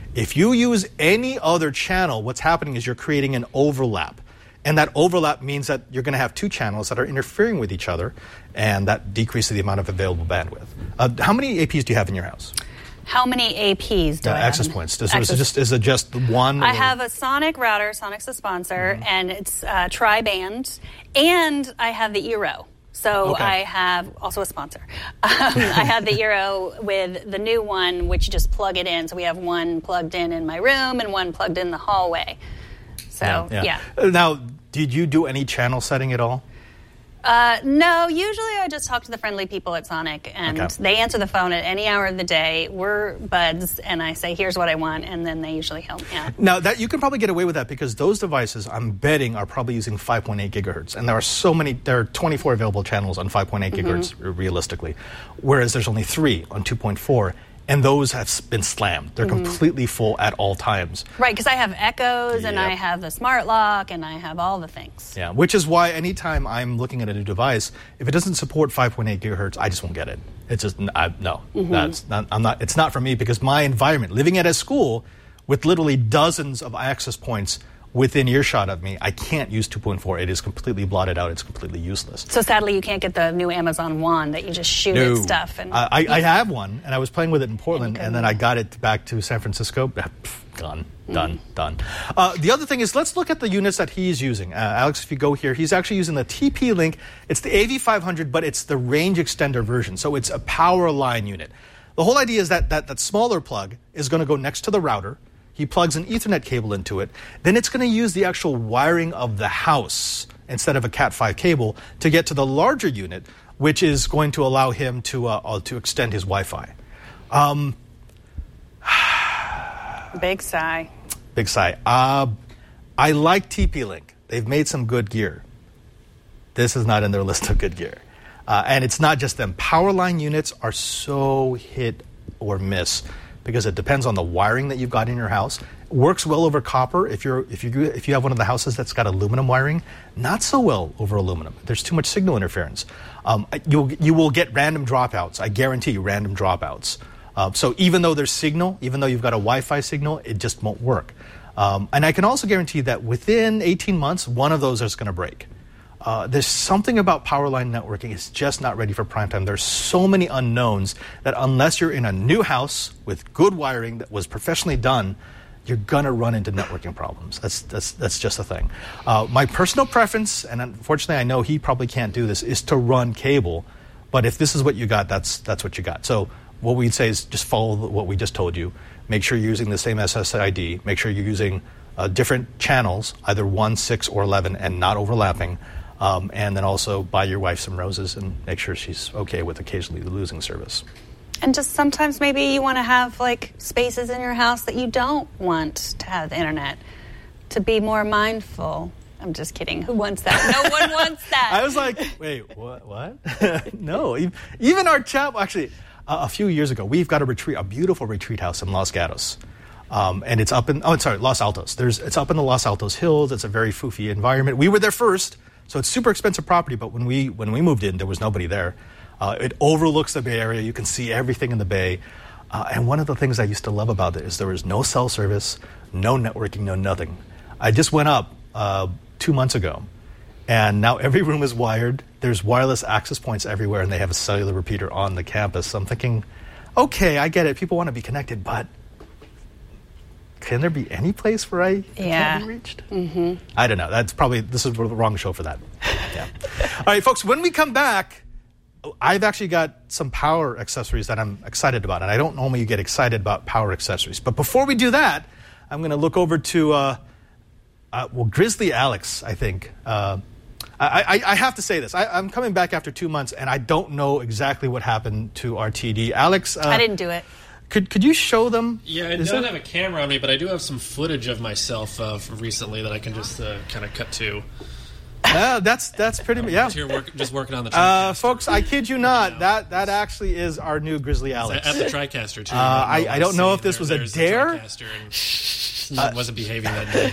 If you use any other channel, what's happening is you're creating an overlap. And that overlap means that you're going to have two channels that are interfering with each other, and that decreases the amount of available bandwidth. Uh, how many A Ps do you have in your house? How many A Ps do uh, I access have? points. Does, access. Is, it just, is it just one? I or? have a Sonic router. Sonic's a sponsor, Mm-hmm. and it's uh, tri-band. And I have the Eero. So Okay. I have also a sponsor. Um, I have the Eero with the new one, which you just plug it in. So we have one plugged in in my room and one plugged in the hallway. So, yeah. Uh, Now, did you do any channel setting at all? Uh, no, usually I just talk to the friendly people at Sonic, and Okay. they answer the phone at any hour of the day. We're buds, and I say, here's what I want, and then they usually help me out. Now, that you can probably get away with that because those devices, I'm betting, are probably using five point eight gigahertz. And there are so many, there are twenty-four available channels on five point eight Mm-hmm. gigahertz realistically, whereas there's only three on two point four. And those have s- been slammed. They're Mm-hmm. completely full at all times. Right, because I have Echoes, and Yep. I have the Smart Lock, and I have all the things. Yeah, which is why anytime I'm looking at a new device, if it doesn't support five point eight gigahertz, I just won't get it. It's just n- I, no, Mm-hmm. that's not. I'm not. It's not for me because my environment, living at a school with literally dozens of access points within earshot of me, I can't use two point four. It is completely blotted out. It's completely useless. So sadly, you can't get the new Amazon wand that you just shoot at stuff. And I, I, I have one, and I was playing with it in Portland, And you and then I got it back to San Francisco. Pff, Done, done, done. Uh, the other thing is, let's look at the units that he's using. Uh, Alex, if you go here, he's actually using the T P-Link. It's the A V five hundred, but it's the range extender version, so it's a power line unit. The whole idea is that that, that smaller plug is going to go next to the router. He plugs an Ethernet cable into it. Then it's going to use the actual wiring of the house instead of a cat five cable to get to the larger unit, which is going to allow him to uh, uh, to extend his Wi-Fi. Um, Big sigh. big sigh. Uh, I like T P-Link. They've made some good gear. This is not in their list of good gear. Uh, and it's not just them. Powerline units are so hit or miss because it depends on the wiring that you've got in your house. It works well over copper if you're if you if you have one of the houses that's got aluminum wiring. Not so well over aluminum. There's too much signal interference. Um, you'll you will get random dropouts. I guarantee you, random dropouts. Uh, so even though there's signal, even though you've got a Wi-Fi signal, it just won't work. Um, and I can also guarantee that within eighteen months, one of those is going to break. Uh, there's something about powerline networking. It's just not ready for prime time. There's so many unknowns that unless you're in a new house with good wiring that was professionally done, you're going to run into networking problems. That's, that's, that's just a thing. Uh, my personal preference, and unfortunately I know he probably can't do this, is to run cable. But if this is what you got, that's, that's what you got. So what we'd say is just follow what we just told you. Make sure you're using the same S S I D. Make sure you're using uh, different channels, either one, six, or eleven, and not overlapping. Um, and then also buy your wife some roses and make sure she's okay with occasionally losing service. And just sometimes maybe you want to have like spaces in your house that you don't want to have the internet, to be more mindful. I'm just kidding. Who wants that? No one wants that. I was like, wait, what? What? No. Even our chat, actually, uh, a few years ago, we've got a retreat, a beautiful retreat house in Los Gatos. Um, and it's up in, oh, sorry, Los Altos. There's, it's up in the Los Altos Hills. It's a very foofy environment. We were there first. So it's super expensive property, but when we when we moved in, there was nobody there. Uh, it overlooks the Bay Area. You can see everything in the Bay. Uh, and one of the things I used to love about it is there was no cell service, no networking, no nothing. I just went up uh, two months ago, and now every room is wired. There's wireless access points everywhere, and they have a cellular repeater on the campus. So I'm thinking, okay, I get it. People want to be connected, but can there be any place where I Yeah. can't be reached? Mm-hmm. I don't know. That's probably, this is the wrong show for that. Yeah. All right, folks, when we come back, I've actually got some power accessories that I'm excited about. And I don't normally get excited about power accessories. But before we do that, I'm going to look over to, uh, uh, well, Grizzly Alex, I think. Uh, I, I, I have to say this. I, I'm coming back after two months, and I don't know exactly what happened to R T D. Alex? Uh, I didn't do it. Could could you show them? Yeah, I Is don't it- have a camera on me, but I do have some footage of myself uh, from recently that I can just uh, kind of cut to. Uh, that's that's pretty much, yeah. Here, work, just working on the Uh, TriCaster. folks, I kid you not. That that actually is our new Grizzly Alex. At the TriCaster, too. Uh, I- I don't know See, if this there- was a there's the dare. TriCaster, and it wasn't behaving that day.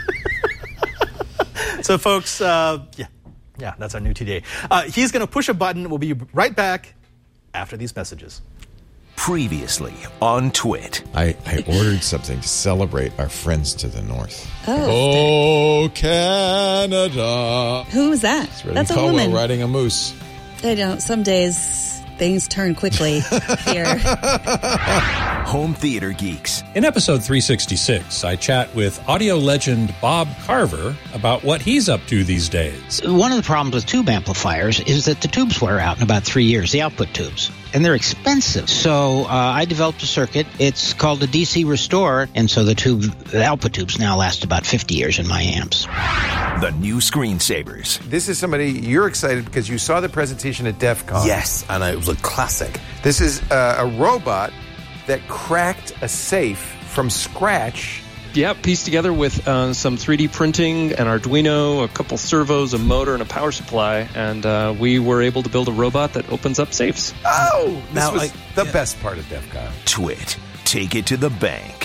So, folks, uh, yeah, yeah, that's our new T D A. Uh, he's going to push a button. We'll be right back after these messages. Previously on Twit. I, I ordered something to celebrate our friends to the north. Oh. Oh, Canada. Who is that? It's Reddy That's a Caldwell woman. riding a moose. I don't. Some days things turn quickly here. Home Theater Geeks. In episode three sixty-six, I chat with audio legend Bob Carver about what he's up to these days. One of the problems with tube amplifiers is that the tubes wear out in about three years, the output tubes. And they're expensive. So uh, I developed a circuit. It's called a D C Restore. And so the tube, the output tubes now last about fifty years in my amps. The new screensavers. This is somebody, you're excited because you saw the presentation at DEF CON. Yes, and it was a classic. This is uh, a robot that cracked a safe from scratch. Yeah, pieced together with uh, some three D printing, an Arduino, a couple servos, a motor, and a power supply, and uh, we were able to build a robot that opens up safes. Oh! This Now, was I- the yeah. best part of DEF CON. Twit. Take it to the bank.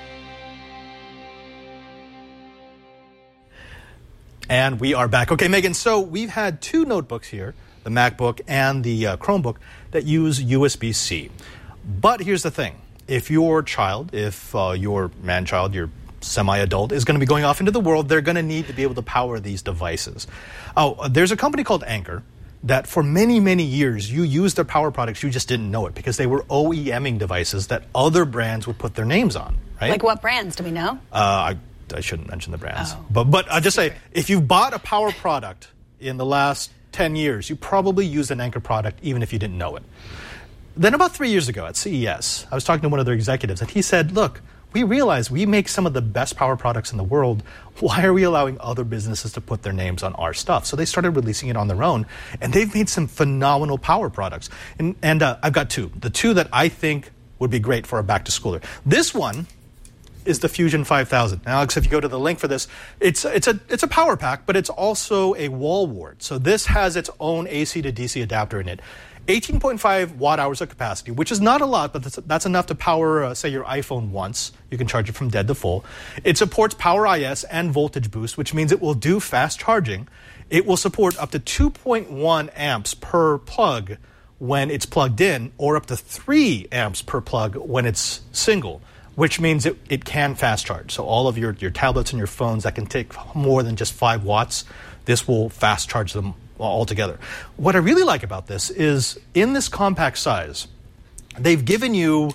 And we are back. Okay, Megan, so we've had two notebooks here, the MacBook and the uh, Chromebook, that use U S B C. But here's the thing. If your child, if uh, your man-child, your semi-adult, is going to be going off into the world, they're going to need to be able to power these devices. Oh, there's a company called Anker that for many, many years, you used their power products, you just didn't know it, because they were OEMing devices that other brands would put their names on, right? Like what brands? Do we know? Uh, I, I shouldn't mention the brands. Oh. But but I'll just say, if you've bought a power product in the last ten years, you probably used an Anker product even if you didn't know it. Then about three years ago at C E S, I was talking to one of their executives, and he said, look, we realize we make some of the best power products in the world. Why are we allowing other businesses to put their names on our stuff? So they started releasing it on their own, and they've made some phenomenal power products. And, and uh, I've got two. The two that I think would be great for a back-to-schooler. This one is the Fusion five thousand. Now, Alex, if you go to the link for this, it's it's a it's a power pack, but it's also a wall wart. So this has its own A C to D C adapter in it. eighteen point five watt hours of capacity, which is not a lot, but that's, that's enough to power, uh, say, your iPhone once. You can charge it from dead to full. It supports Power I S and voltage boost, which means it will do fast charging. It will support up to two point one amps per plug when it's plugged in, or up to three amps per plug when it's single, which means it, it can fast charge. So all of your, your tablets and your phones that can take more than just five watts, this will fast charge them altogether. What I really like about this is in this compact size, they've given you,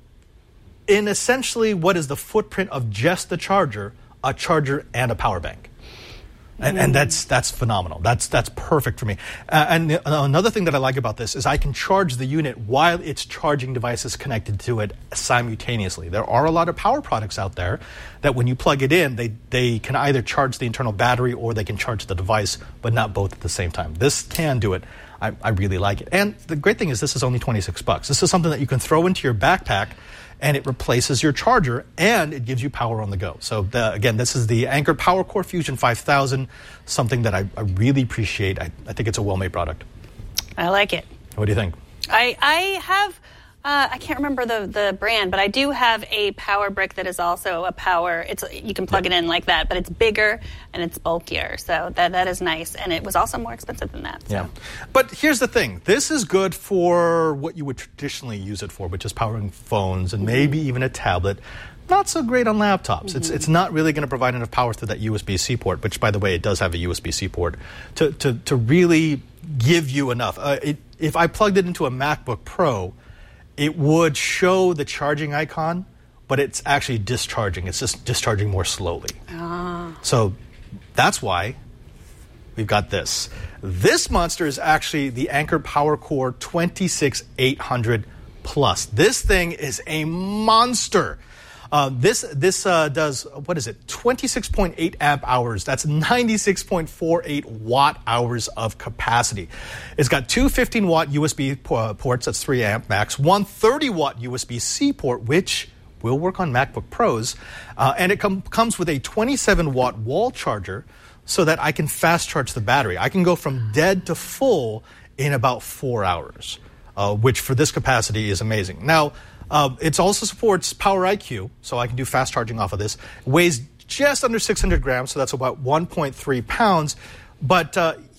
in essentially what is the footprint of just the charger, a charger and a power bank. And, and that's that's phenomenal. That's that's perfect for me. Uh, and the, another thing that I like about this is I can charge the unit while it's charging devices connected to it simultaneously. There are a lot of power products out there that when you plug it in, they, they can either charge the internal battery or they can charge the device, but not both at the same time. This can do it. I, I really like it. And the great thing is this is only twenty-six bucks. This is something that you can throw into your backpack, and it replaces your charger, and it gives you power on the go. So, the, again, this is the Anker PowerCore Fusion five thousand, something that I, I really appreciate. I, I think it's a well-made product. I like it. What do you think? I, I have, uh, I can't remember the, the brand, but I do have a power brick that is also a power. It's you can plug yeah. it in like that, but it's bigger and it's bulkier. So that that is nice. And it was also more expensive than that. So. Yeah. But here's the thing. This is good for what you would traditionally use it for, which is powering phones and maybe even a tablet. Not so great on laptops. Mm-hmm. It's it's not really going to provide enough power through that U S B C port, which, by the way, it does have a U S B C port, to, to, to really give you enough. Uh, it, if I plugged it into a MacBook Pro, it would show the charging icon, but it's actually discharging. It's just discharging more slowly. Ah. So that's why we've got this. This monster is actually the Anker PowerCore twenty-six eight hundred Plus. This thing is a monster. Uh, this this uh, does, what is it, twenty-six point eight amp hours. That's ninety-six point four eight watt hours of capacity. It's got two fifteen watt U S B ports, that's three amp max, one thirty watt U S B C port, which will work on MacBook Pros, uh, and it com- comes with a twenty-seven watt wall charger so that I can fast charge the battery. I can go from dead to full in about four hours, uh, which for this capacity is amazing. Now, Uh, it also supports Power I Q, so I can do fast charging off of this. It weighs just under six hundred grams, so that's about one point three pounds. But uh,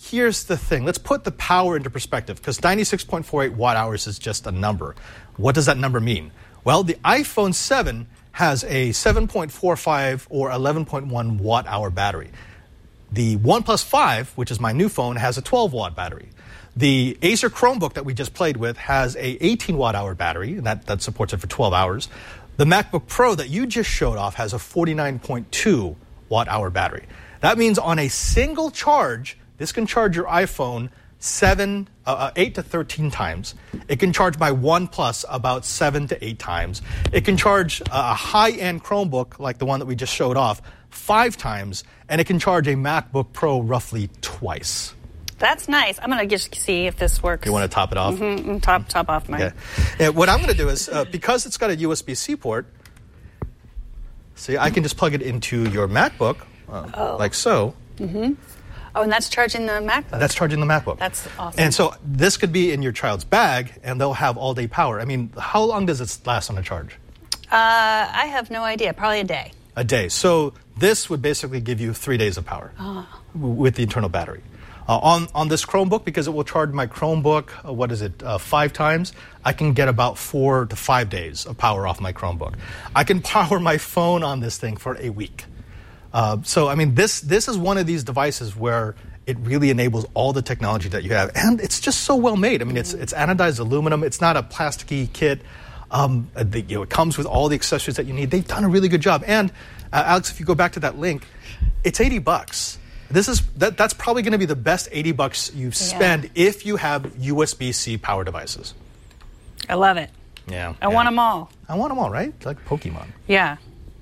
here's the thing. Let's put the power into perspective, because ninety-six point four eight watt hours is just a number. What does that number mean? Well, the iPhone seven has a seven point four five or eleven point one watt hour battery. The OnePlus five, which is my new phone, has a twelve watt battery. The Acer Chromebook that we just played with has a eighteen watt hour battery, and that, that supports it for twelve hours. The MacBook Pro that you just showed off has a forty-nine point two watt hour battery. That means on a single charge, this can charge your iPhone seven, uh, eight to thirteen times. It can charge my OnePlus about seven to eight times. It can charge a high-end Chromebook like the one that we just showed off five times, and it can charge a MacBook Pro roughly twice. That's nice. I'm going to just see if this works. You want to top it off? Mm-hmm. Top, top off mine. Yeah. Yeah, what I'm going to do is, uh, because it's got a U S B C port, see, I can just plug it into your MacBook, uh, oh. like so. Mm-hmm. Oh, and that's charging the MacBook. That's charging the MacBook. That's awesome. And so this could be in your child's bag, and they'll have all-day power. I mean, how long does it last on a charge? Uh, I have no idea. Probably a day. A day. So this would basically give you three days of power oh. with the internal battery. Uh, on, on this Chromebook, because it will charge my Chromebook, uh, what is it, uh, five times, I can get about four to five days of power off my Chromebook. I can power my phone on this thing for a week. Uh, so, I mean, this this is one of these devices where it really enables all the technology that you have. And it's just so well made. I mean, it's it's anodized aluminum. It's not a plasticky kit. Um, the, you know, it comes with all the accessories that you need. They've done a really good job. And, uh, Alex, if you go back to that link, it's eighty bucks. This is that, that's probably going to be the best eighty bucks you spend yeah. if you have U S B C power devices. I love it. Yeah. I yeah. want them all. I want them all, right? Like Pokemon. Yeah.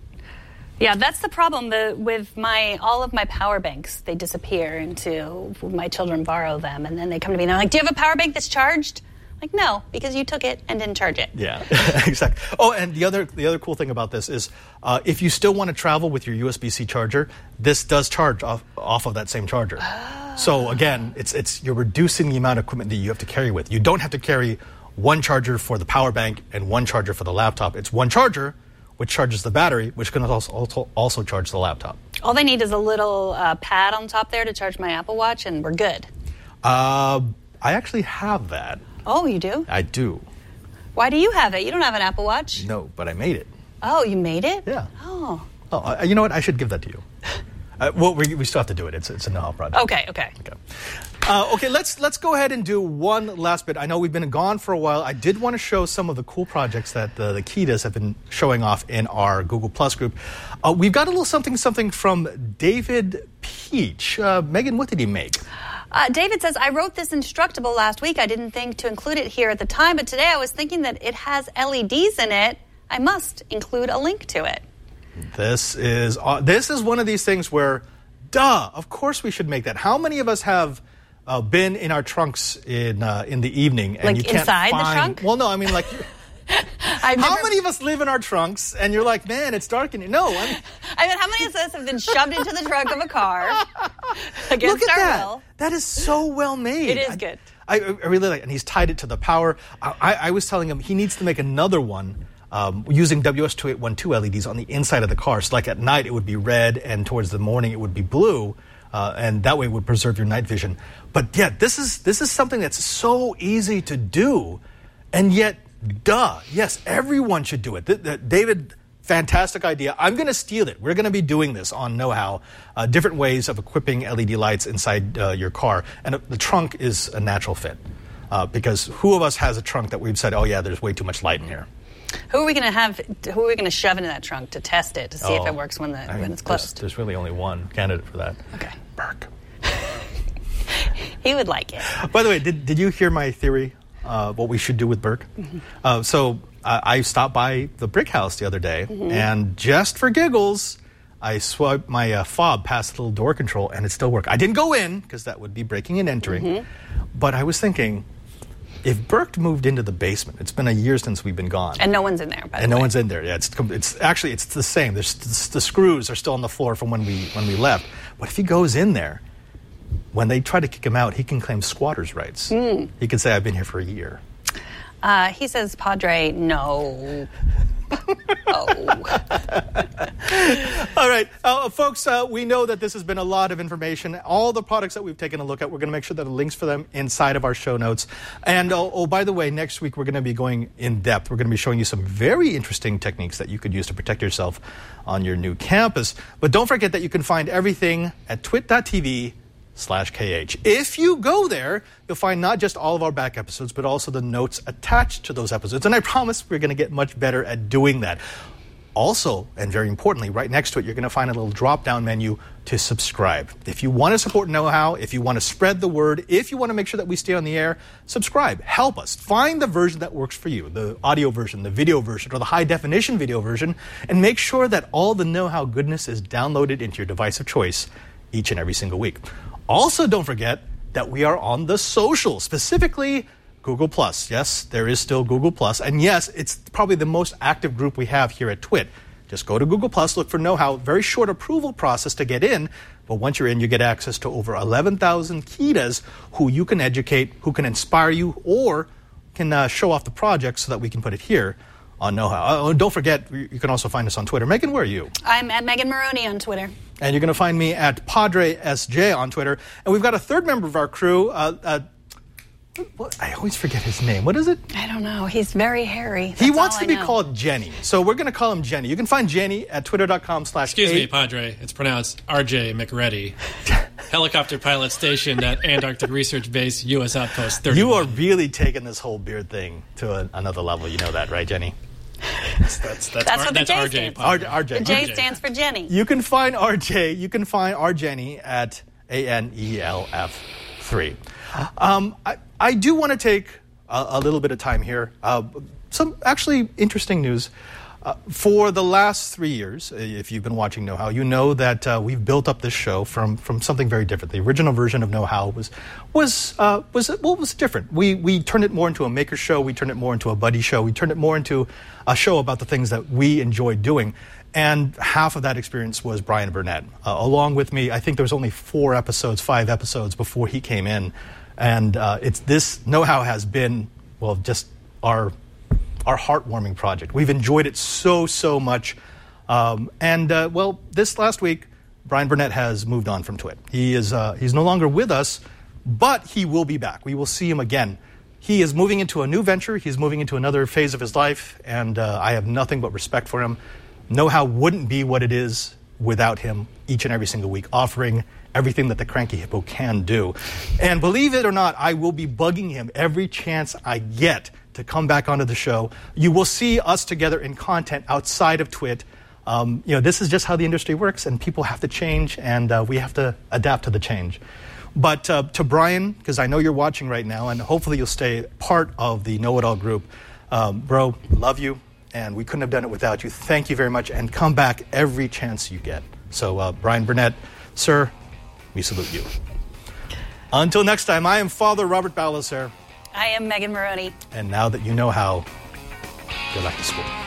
Yeah, that's the problem the, with my all of my power banks. They disappear into my children borrow them, and then they come to me and they're like, "Do you have a power bank that's charged?" I'm like, no, because you took it and didn't charge it. Yeah, exactly. Oh, and the other the other cool thing about this is, uh, if you still want to travel with your U S B C charger, this does charge off off of that same charger. Oh. So again, it's it's you're reducing the amount of equipment that you have to carry with. You don't have to carry one charger for the power bank and one charger for the laptop. It's one charger, which charges the battery, which can also also, also charge the laptop. All they need is a little uh, pad on top there to charge my Apple Watch, and we're good. Uh, I actually have that. Oh, you do? I do. Why do you have it? You don't have an Apple Watch. No, but I made it. Oh, you made it? Yeah. Oh. Oh, uh, you know what? I should give that to you. uh, well, we, we still have to do it. It's it's a know-how project. Okay, okay. Okay. Uh, okay, let's let's go ahead and do one last bit. I know we've been gone for a while. I did want to show some of the cool projects that the, the Kitas have been showing off in our Google Plus group. Uh, we've got a little something something from David Peach. Uh, Megan, what did he make? Uh, David says, I wrote this Instructable last week. I didn't think to include it here at the time, but today I was thinking that it has L E Ds in it. I must include a link to it. This is uh, this is one of these things where, duh, of course we should make that. How many of us have uh, been in our trunks in uh, in the evening and like you can't inside find... the trunk? Well, no, I mean like... How never... many of us live in our trunks and you're like, man, it's dark in here? No, I mean... I mean, how many of us have been shoved into the trunk of a car against Look at our that. will? That is so well made. It is I, good. I, I really like it. And he's tied it to the power. I, I, I was telling him he needs to make another one um, using W S two eight one two L E Ds on the inside of the car. So like at night it would be red and towards the morning it would be blue. Uh, and that way it would preserve your night vision. But yeah, this is this is something that's so easy to do. And yet, duh, yes, everyone should do it. Th- th- David, fantastic idea. I'm going to steal it. We're going to be doing this on Know-How, uh, different ways of equipping L E D lights inside uh, your car. And uh, the trunk is a natural fit. Uh, because who of us has a trunk that we've said, oh yeah, there's way too much light in here? Who are we going to have? Who are we going to shove into that trunk to test it to see oh, if it works when the I mean, when it's closed? There's, there's really only one candidate for that. Okay, Burke. He would like it. By the way, did did you hear my theory? Uh, what we should do with Burke? Mm-hmm. Uh, so uh, I stopped by the Brick House the other day, mm-hmm. and just for giggles, I swiped my uh, fob past the little door control, and it still worked. I didn't go in because that would be breaking and entering, mm-hmm. but I was thinking, if Burke moved into the basement, it's been a year since we've been gone. And no one's in there, by the And no way. one's in there. Yeah, it's it's actually it's the same. There's the screws are still on the floor from when we when we left. But if he goes in there, when they try to kick him out, he can claim squatter's rights. Mm. He can say, "I've been here for a year." Uh, he says, "Padre, no." All right, uh, folks, uh, we know that this has been a lot of information. All the products that we've taken a look at, we're going to make sure that the links for them inside of our show notes. And, oh, oh by the way, next week we're going to be going in depth. We're going to be showing you some very interesting techniques that you could use to protect yourself on your new campus. But don't forget that you can find everything at twit.tv slash KH. If you go there, you'll find not just all of our back episodes, but also the notes attached to those episodes. And I promise we're going to get much better at doing that. Also, and very importantly, right next to it, you're going to find a little drop-down menu to subscribe. If you want to support Know-How, if you want to spread the word, if you want to make sure that we stay on the air, subscribe. Help us. Find the version that works for you, the audio version, the video version, or the high-definition video version, and make sure that all the Know-How goodness is downloaded into your device of choice each and every single week. Also, don't forget that we are on the social, specifically Google Plus. Yes, there is still Google Plus. And yes, it's probably the most active group we have here at Twit. Just go to Google Plus, look for Know-How. Very short approval process to get in. But once you're in, you get access to over eleven thousand Kitas who you can educate, who can inspire you, or can uh, show off the project so that we can put it here on Know-How. Uh, don't forget, you can also find us on Twitter. Megan, where are you? I'm at Megan Maroney on Twitter. And you're going to find me at Padre S J on Twitter. And we've got a third member of our crew. Uh, uh, what, I always forget his name. What is it? I don't know. He's very hairy. That's he wants to I be know. called Jenny. So we're going to call him Jenny. You can find Jenny at twitter.com slash Excuse me, Padre. It's pronounced R J McReady. Helicopter pilot stationed at Antarctic Research Base, U S Outpost thirty. You are really taking this whole beard thing to a, another level. You know that, right, Jenny? That's, that's, that's, That's R, what that's the J R J. stands for. R- R J. The J R J. stands for Jenny. You can find R J. You can find R Jenny at A N E L F three. Um, I, I do want to take a, a little bit of time here. Uh, some actually interesting news. Uh, for the last three years, if you've been watching Know-How, you know that uh, we've built up this show from, from something very different. The original version of Know-How was was uh, was well was different. We we turned it more into a maker show. We turned it more into a buddy show. We turned it more into a show about the things that we enjoyed doing. And half of that experience was Brian Burnett. Uh, along with me, I think there was only four episodes, five episodes before he came in. And uh, it's this Know-How has been, well, just our our heartwarming project. We've enjoyed it so, so much. Um, and, uh, well, this last week, Brian Burnett has moved on from Twit. He is uh, he's no longer with us, but he will be back. We will see him again. He is moving into a new venture. He's moving into another phase of his life, and uh, I have nothing but respect for him. Know-How wouldn't be what it is without him each and every single week, offering everything that the Cranky Hippo can do. And believe it or not, I will be bugging him every chance I get to come back onto the show. You will see us together in content outside of Twit. Um, you know, this is just how the industry works, and people have to change, and uh, we have to adapt to the change. But uh, to Brian, because I know you're watching right now, and hopefully you'll stay part of the Know-It-All group. Um, bro, love you, and we couldn't have done it without you. Thank you very much, and come back every chance you get. So, uh, Brian Burnett, sir, we salute you. Until next time, I am Father Robert Ballecer. I am Megan Maroney. And now that you know how, go back to school.